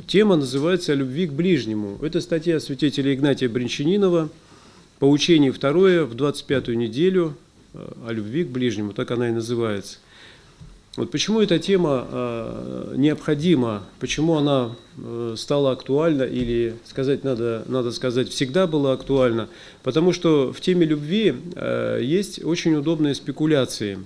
Тема называется «О любви к ближнему». Это статья святителя Игнатия Брянчанинова, поучение 2 в 25-ю неделю о любви к ближнему, так она и называется. Вот почему эта тема необходима, почему она стала актуальна, или надо сказать, всегда была актуальна, потому что в теме любви есть очень удобные спекуляции.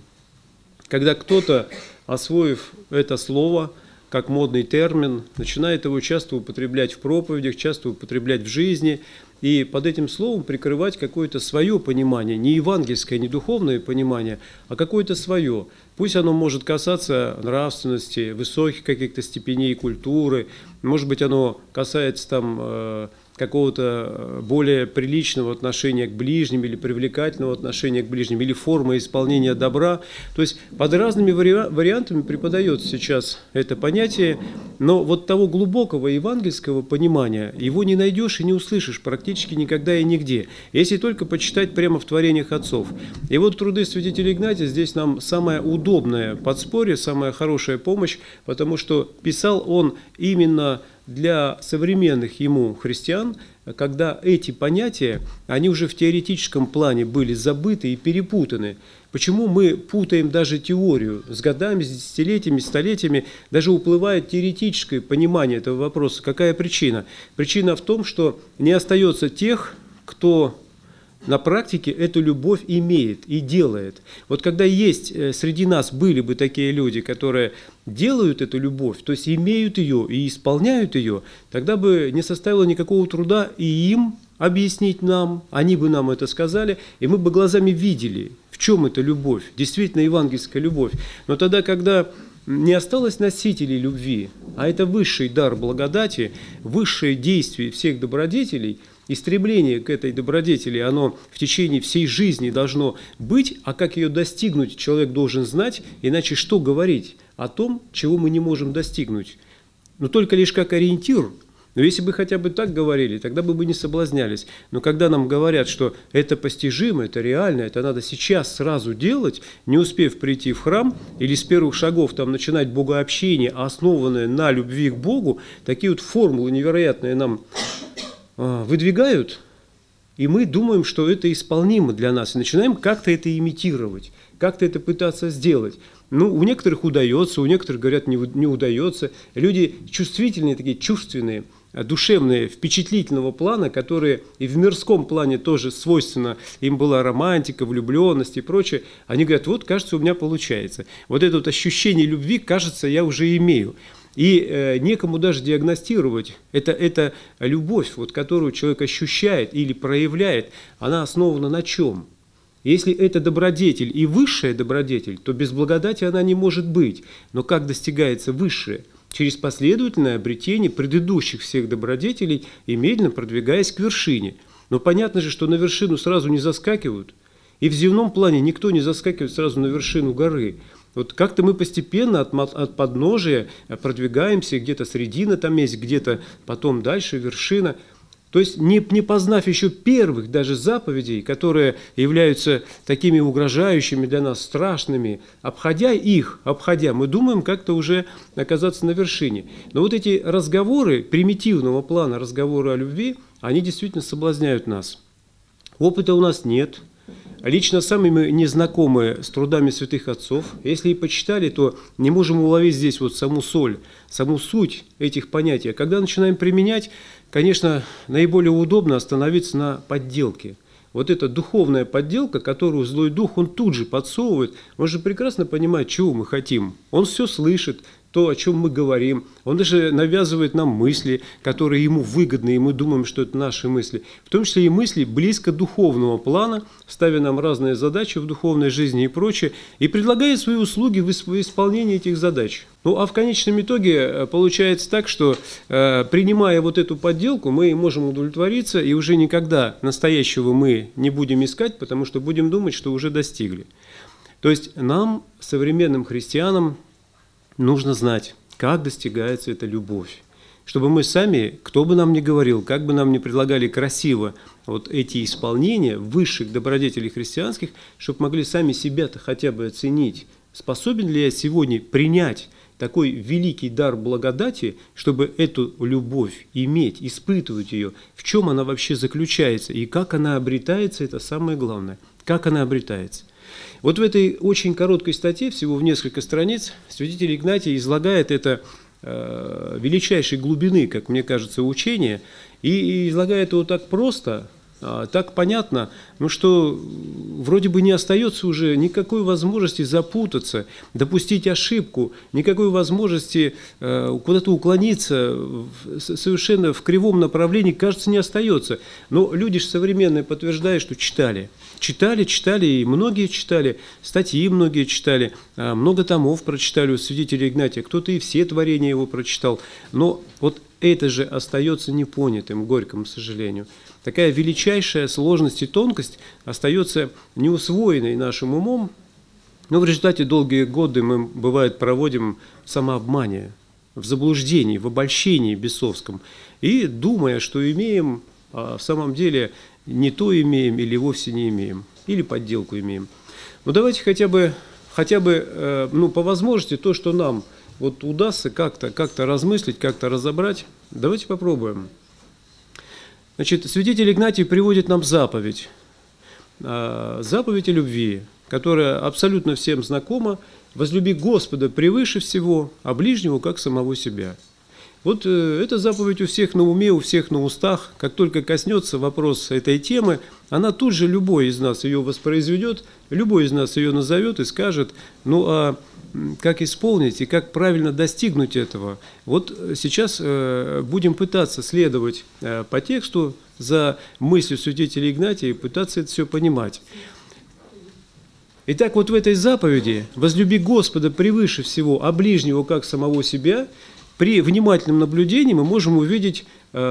Когда кто-то, освоив это слово, как модный термин, начинает его часто употреблять в проповедях, часто употреблять в жизни, и под этим словом прикрывать какое-то свое понимание, не евангельское, не духовное понимание, а какое-то свое. Пусть оно может касаться нравственности, высоких каких-то степеней культуры, может быть, оно касается там какого-то более приличного отношения к ближним или привлекательного отношения к ближним, или формы исполнения добра. То есть под разными вариантами преподается сейчас это понятие, но вот того глубокого евангельского понимания его не найдешь и не услышишь практически никогда и нигде, если только почитать прямо в творениях отцов. И вот труды святителя Игнатия здесь нам самое удобное подспорье, самая хорошая помощь, потому что писал он именно для современных ему христиан, когда эти понятия, они уже в теоретическом плане были забыты и перепутаны. Почему мы путаем даже теорию? С годами, с десятилетиями, столетиями даже уплывает теоретическое понимание этого вопроса. Какая причина? Причина в том, что не остается тех, кто на практике эту любовь имеет и делает. Вот когда есть среди нас были бы такие люди, которые делают эту любовь, то есть имеют ее и исполняют ее, тогда бы не составило никакого труда и им объяснить нам, они бы нам это сказали, и мы бы глазами видели, в чем эта любовь, действительно евангельская любовь. Но тогда, когда не осталось носителей любви, а это высший дар благодати, высшее действие всех добродетелей, и стремление к этой добродетели, оно в течение всей жизни должно быть, а как ее достигнуть, человек должен знать, иначе что говорить о том, чего мы не можем достигнуть? Но только лишь как ориентир. Но если бы хотя бы так говорили, тогда бы мы не соблазнялись. Но когда нам говорят, что это постижимо, это реально, это надо сейчас сразу делать, не успев прийти в храм или с первых шагов там начинать богообщение, основанное на любви к Богу, такие вот формулы невероятные нам выдвигают, и мы думаем, что это исполнимо для нас, и начинаем как-то это имитировать, как-то это пытаться сделать. Ну, у некоторых удается, у некоторых, говорят, не удается. Люди чувствительные, такие чувственные, душевные, впечатлительного плана, которые и в мирском плане тоже свойственно, им была романтика, влюбленность и прочее, они говорят, вот, кажется, у меня получается. Вот это вот ощущение любви, кажется, я уже имею. И некому даже диагностировать. Это любовь, вот, которую человек ощущает или проявляет, она основана на чем? Если это добродетель и высшая добродетель, то без благодати она не может быть. Но как достигается высшее? Через последовательное обретение предыдущих всех добродетелей и медленно продвигаясь к вершине. Но понятно же, что на вершину сразу не заскакивают. И в земном плане никто не заскакивает сразу на вершину горы. Вот как-то мы постепенно от подножия продвигаемся, где-то средина там есть, где-то потом дальше вершина. То есть не познав еще первых даже заповедей, которые являются такими угрожающими для нас, страшными, обходя, мы думаем как-то уже оказаться на вершине. Но вот эти разговоры примитивного плана, разговоры о любви, они действительно соблазняют нас. Опыта у нас нет. Лично сами мы не знакомы с трудами святых отцов. Если и почитали, то не можем уловить здесь вот саму соль, саму суть этих понятий. А когда начинаем применять, конечно, наиболее удобно остановиться на подделке. Вот эта духовная подделка, которую злой дух, он тут же подсовывает, он же прекрасно понимает, чего мы хотим. Он все слышит, то, о чем мы говорим. Он даже навязывает нам мысли, которые ему выгодны, и мы думаем, что это наши мысли. В том числе и мысли близко духовного плана, ставя нам разные задачи в духовной жизни и прочее, и предлагая свои услуги в исполнении этих задач. Ну, а в конечном итоге получается так, что принимая вот эту подделку, мы можем удовлетвориться, и уже никогда настоящего мы не будем искать, потому что будем думать, что уже достигли. То есть нам, современным христианам, нужно знать, как достигается эта любовь. Чтобы мы сами, кто бы нам ни говорил, как бы нам ни предлагали красиво вот эти исполнения высших добродетелей христианских, чтобы могли сами себя-то хотя бы оценить, способен ли я сегодня принять такой великий дар благодати, чтобы эту любовь иметь, испытывать ее, в чем она вообще заключается и как она обретается, это самое главное, как она обретается. Вот в этой очень короткой статье, всего в несколько страниц, святитель Игнатий излагает это величайшей глубины, как мне кажется, учение, и излагает его так просто, так понятно, ну что вроде бы не остается уже никакой возможности запутаться, допустить ошибку, никакой возможности куда-то уклониться совершенно в кривом направлении, кажется, не остается. Но люди же современные подтверждают, что читали, и многие читали, статьи многие читали, много томов прочитали у святителя Игнатия, кто-то и все творения его прочитал, но вот это же остается непонятым, к горькому сожалению. Такая величайшая сложность и тонкость остается неусвоенной нашим умом, но в результате долгие годы мы, бывает, проводим в самообмане, в заблуждении, в обольщении бесовском, и думая, что имеем, а в самом деле не то имеем или вовсе не имеем, или подделку имеем. Но давайте хотя бы по возможности то, что нам вот удастся как-то размыслить, как-то разобрать, давайте попробуем. Значит, святитель Игнатий приводит нам заповедь о любви, которая абсолютно всем знакома: возлюби Господа превыше всего, а ближнего как самого себя. Вот эта заповедь у всех на уме, у всех на устах. Как только коснется вопрос этой темы, она тут же любой из нас ее воспроизведет, любой из нас ее назовет и скажет: ну а как исполнить и как правильно достигнуть этого? Вот сейчас будем пытаться следовать по тексту за мыслью святителя Игнатия и пытаться это все понимать. Итак, вот в этой заповеди «возлюби Господа превыше всего, а ближнего как самого себя» при внимательном наблюдении мы можем увидеть,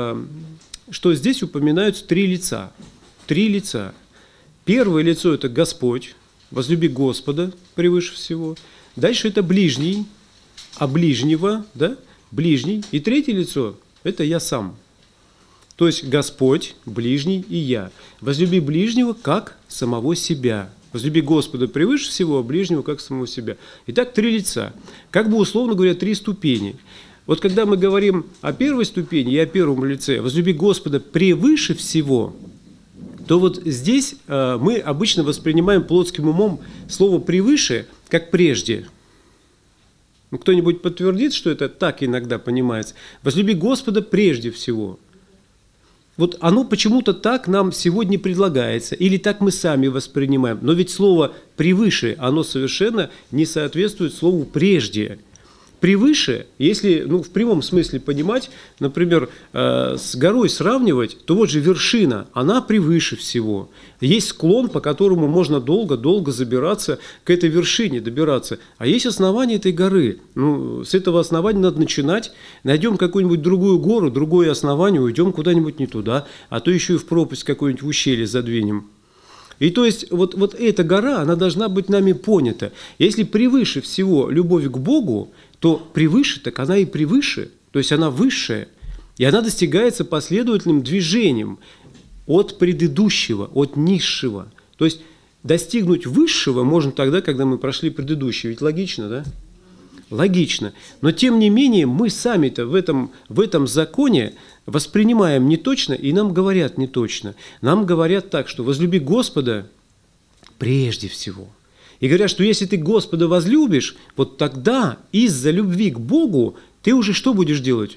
что здесь упоминаются три лица. Три лица. Первое лицо – это Господь, возлюби Господа превыше всего. Дальше это ближний, а ближнего, да, ближний. И третье лицо – это я сам. То есть Господь, ближний и я. Возлюби ближнего как самого себя. Возлюби Господа превыше всего, а ближнего как самого себя. Итак, три лица. Как бы условно говоря, три ступени. Вот когда мы говорим о первой ступени и о первом лице, возлюби Господа превыше всего, то вот здесь мы обычно воспринимаем плотским умом слово «превыше» как «прежде». Кто-нибудь подтвердит, что это так иногда понимается? Возлюби Господа прежде всего. Вот оно почему-то так нам сегодня предлагается, или так мы сами воспринимаем. Но ведь слово «превыше», оно совершенно не соответствует слову «прежде». Превыше, если в прямом смысле понимать, например, с горой сравнивать, то вот же вершина, она превыше всего. Есть склон, по которому можно долго-долго забираться к этой вершине, добираться. А есть основание этой горы. С этого основания надо начинать. Найдем какую-нибудь другую гору, другое основание, уйдем куда-нибудь не туда, а то еще и в пропасть какое-нибудь в ущелье задвинем. И то есть вот эта гора, она должна быть нами понята. Если превыше всего любовь к Богу, то превыше, так она и превыше, то есть она высшая, и она достигается последовательным движением от предыдущего, от низшего. То есть достигнуть высшего можно тогда, когда мы прошли предыдущее. Ведь логично, да? Логично. Но тем не менее мы сами-то в этом законе воспринимаем неточно, и нам говорят неточно. Нам говорят так, что возлюби Господа прежде всего. И говорят, что если ты Господа возлюбишь, вот тогда из-за любви к Богу ты уже что будешь делать?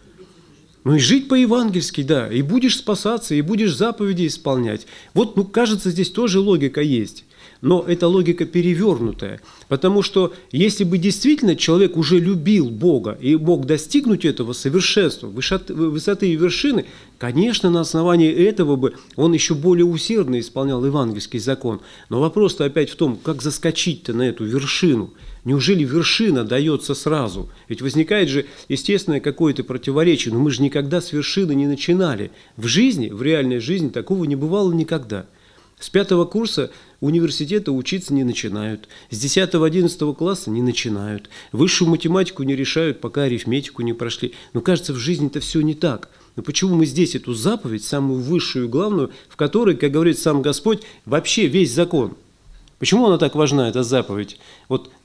И жить по-евангельски, да, и будешь спасаться, и будешь заповеди исполнять. Вот, кажется, здесь тоже логика есть. Но эта логика перевернутая, потому что если бы действительно человек уже любил Бога и мог достигнуть этого совершенства, высоты и вершины, конечно, на основании этого бы он еще более усердно исполнял евангельский закон. Но вопрос-то опять в том, как заскочить-то на эту вершину. Неужели вершина дается сразу? Ведь возникает же естественное какое-то противоречие, но мы же никогда с вершины не начинали. В жизни, в реальной жизни такого не бывало никогда. С 5-го курса университета учиться не начинают, с 10-11 класса не начинают, высшую математику не решают, пока арифметику не прошли. Но кажется, в жизни-то все не так. Но почему мы здесь эту заповедь, самую высшую и главную, в которой, как говорит сам Господь, вообще весь закон? Почему она так важна, эта заповедь? Вот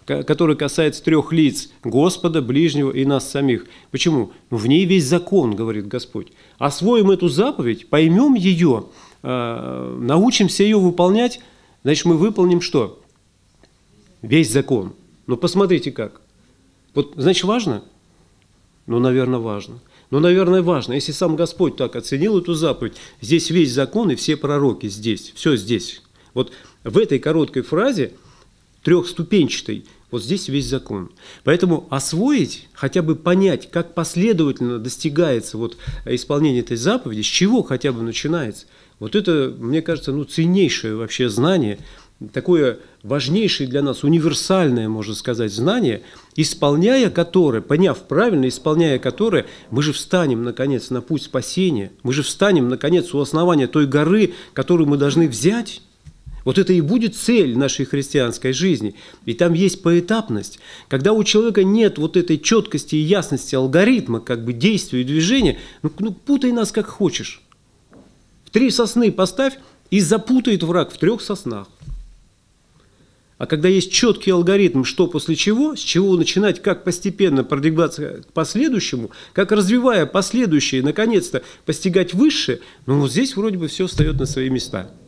который касается 3 лиц – Господа, ближнего и нас самих. Почему? В ней весь закон, говорит Господь. Освоим эту заповедь, поймем ее, научимся ее выполнять, значит, мы выполним что? Весь закон. Ну, посмотрите как. Вот, значит, важно? Ну, наверное, важно. Ну, наверное, важно. Если сам Господь так оценил эту заповедь, здесь весь закон и все пророки здесь, все здесь. Вот в этой короткой фразе, трехступенчатой, вот здесь весь закон. Поэтому освоить, хотя бы понять, как последовательно достигается вот исполнение этой заповеди, с чего хотя бы начинается, вот это, мне кажется, ну, ценнейшее вообще знание, такое важнейшее для нас, универсальное, можно сказать, знание, исполняя которое, поняв правильно, исполняя которое, мы же встанем, наконец, на путь спасения, мы же встанем, наконец, у основания той горы, которую мы должны взять. Вот это и будет цель нашей христианской жизни. И там есть поэтапность. Когда у человека нет вот этой четкости и ясности алгоритма, как бы действия и движения, ну путай нас как хочешь. В 3 сосны поставь, и запутает враг в 3 соснах. А когда есть четкий алгоритм, что после чего, с чего начинать, как постепенно продвигаться к последующему, как развивая последующее, наконец-то постигать высшее, ну вот здесь вроде бы все встает на свои места.